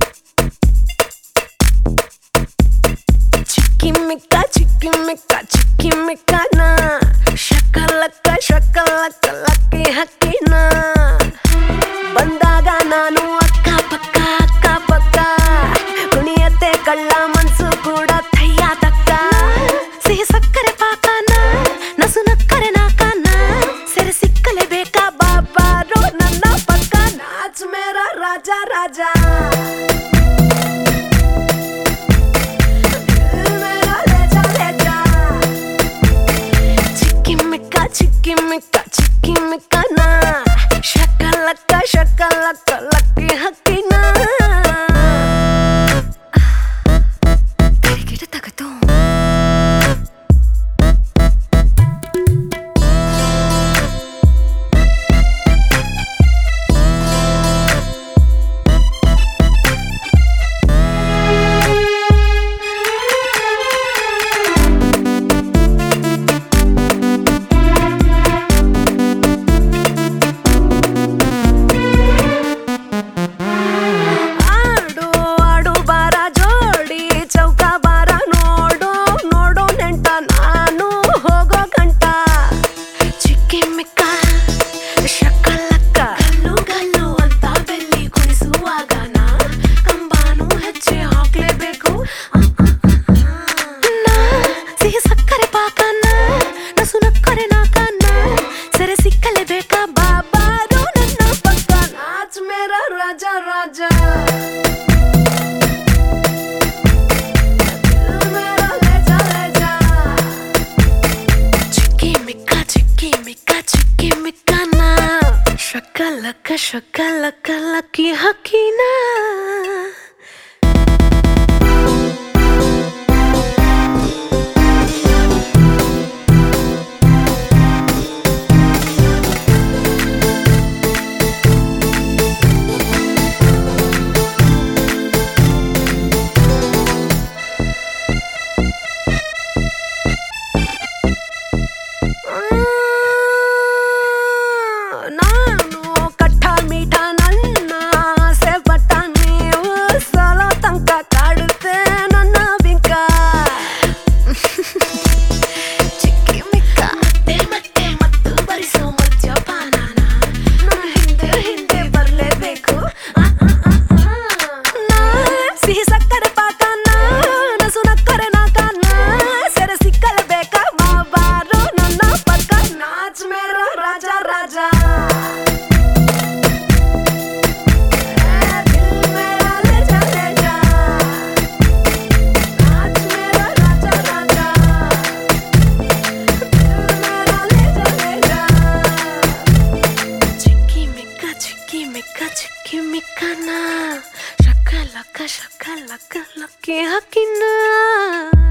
ಚಿಕ್ಕಿಮಿಕ್ಕನ ಶಕಲಕ್ಕ ಶಕಲಕ್ಕ lucky ಹಕ್ಕಿನ ಬಂದಾಗ ನಾನು ಅಕ್ಕ ಪಕ್ಕ ಕುಣಿಯತ್ತೆ ಕಳ್ಳ ಮನ್ಸು ಕೂಡ ಥಯ್ಯ ತಕ್ಕ ಸಿಹಿ ಸಕ್ಕರೆ ಪಾಕನ ನಸು ನಕ್ಕರೆ ನಾಕನ ಸೆರೆ ಸಿಕ್ಕಲೆ ಬೇಕಾ ಬಾಬಾರೋ ನನ್ನ ಪಕ್ಕ ನಾಚ್ ಮೇರ ರಾಜ ರಾಜ ಚಿಕ್ಕಿಮಿಕ್ಕನ ಶಕಲಕ್ಕ ಲಕ್ಕಿ ಹಕ್ಕಿನ ತಲೆಗಿಡ ತಗದು राजा राजा मेरा लेजा लेजा चिक्किमिक्कना शकलक लकी हकीना Chickimicana, shakalaka, lucky hakina.